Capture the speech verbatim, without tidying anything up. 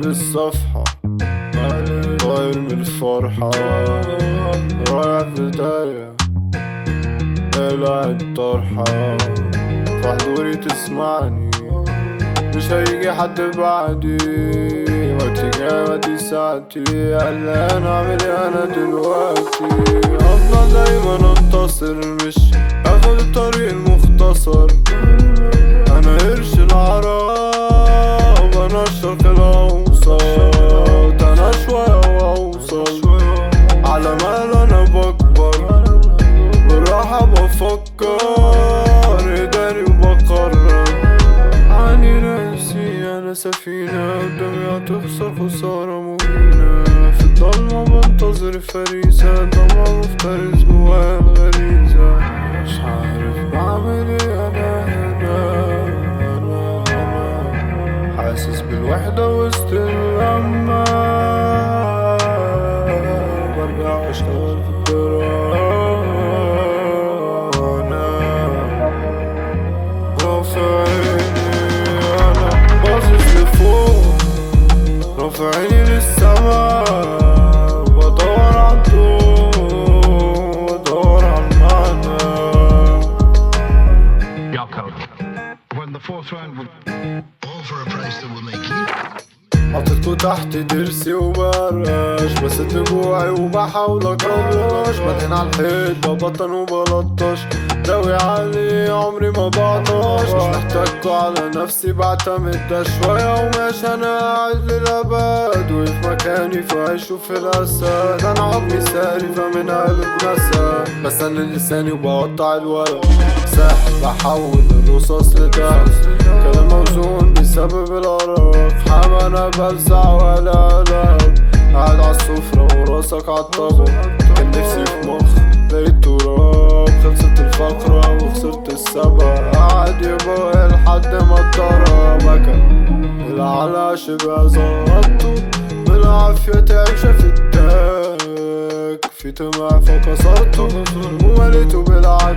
الصفحة طاير من الفرحة رايح في بداية قلعت طرحة في حضوري تسمعني مش هيجي حد بعدي وقتي جاي وقتي ساعتي قلقان اعمل ايه انا دلوقتي افضل دايما انتصر مش اخد الطريق المختصر انا قرش العرب انا الشرق الاوسط انا شوية واوصل على مال انا بكبر بالراحة بفكر اداري وبقرر عني نفسي انا سفينة قدامي هتخسر خسارة مهينة في الضلمة بنتظر فريسة دمع مفترس جوايا الغريزة مش عارف بعمل ايه انا هنا انا انا حاسس بالوحدة وسط اللمة برجع اشتغل في الترانة رافع عيني انا باصص لفوق رافع عيني للسما بدور عالضوء بدور عالمعنى. When the fourth round would all for a price that will make you حطيتكوا تحت ضرسي وبرش بسد جوعي وبحاول اكرش بدهن على الحيط ببطن وبلطش داوي عالي عمري ما بعطش مش محتاجكوا على نفسي بعتمد ده شوية ومش انا قاعد للأبد وفي مكاني في عيش وفي الأسد انا عقلي ساري فمن قلب نسد بسنن لساني وبقطع الورق ساحب بحول الرصاص لدم كلام موزون بسبب الأرق حما انا بلسع ولا قلب قاعد عالسفرة وراسك عالطبق كان نفسي في مخ لقيت تراب خلصت الفقرة وخسرت السبق قاعد يبقى لحد ما اتضرب مكان العلا شبه زغطته بالعافية تعيش في التاك في طمع فكسرته ومليته بالعافية